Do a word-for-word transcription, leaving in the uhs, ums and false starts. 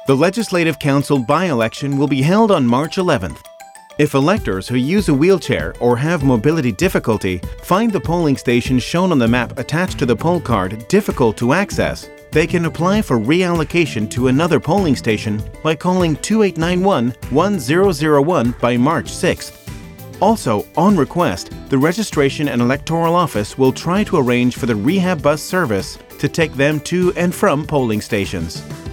The Legislative Council by-election will be held on March eleventh. If electors who use a wheelchair or have mobility difficulty find the polling station shown on the map attached to the poll card difficult to access, they can apply for reallocation to another polling station by calling two eight nine one, one zero zero one by March sixth. Also, on request, the Registration and Electoral Office will try to arrange for the rehab bus service to take them to and from polling stations.